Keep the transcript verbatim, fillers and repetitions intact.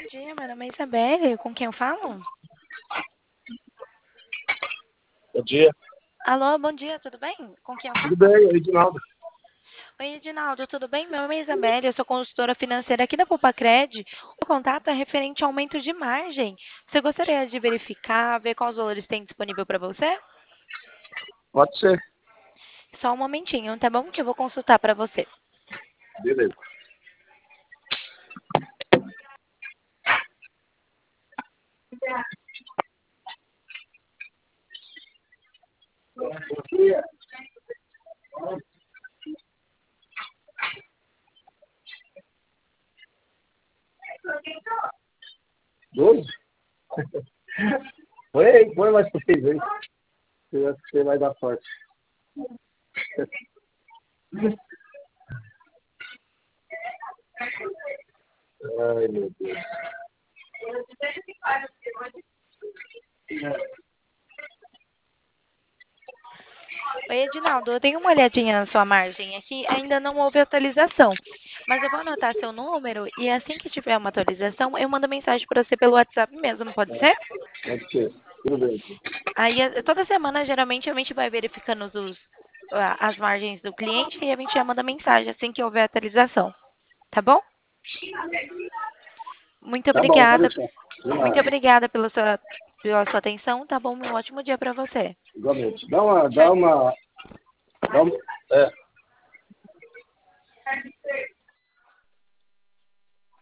dia, meu nome é Isabelle. Com quem eu falo? Bom dia. Alô, bom dia, tudo bem? Com quem eu Tudo falo? bem, Edinaldo? Oi, Edinaldo, tudo bem? Meu nome é Isabelle, eu sou consultora financeira aqui da Popacred. O contato é referente ao aumento de margem. Você gostaria de verificar, ver quais valores tem disponível para você? Pode ser. Só um momentinho, tá bom? Que eu vou consultar para você. Beleza. Bom dia. Doze? Põe aí, põe mais pra vocês aí. Eu acho que você vai dar sorte. Ai, meu Deus. Oi, Edinaldo, eu tenho uma olhadinha na sua margem aqui, ainda não houve atualização. Mas eu vou anotar seu número e assim que tiver uma atualização, eu mando mensagem para você pelo WhatsApp mesmo, pode ser? Pode ser. Tudo bem. Aí eh, toda semana, geralmente, a gente vai verificando os, a- as margens do cliente e a gente já manda mensagem assim que houver atualização. Tá bom? Muito Tá bom, pode obrigada. deixar. De Muito nada. obrigada pela sua, pela sua atenção. Tá bom? Um ótimo dia para você. Igualmente. Dá uma, Tchau. dá uma, dá uma, é.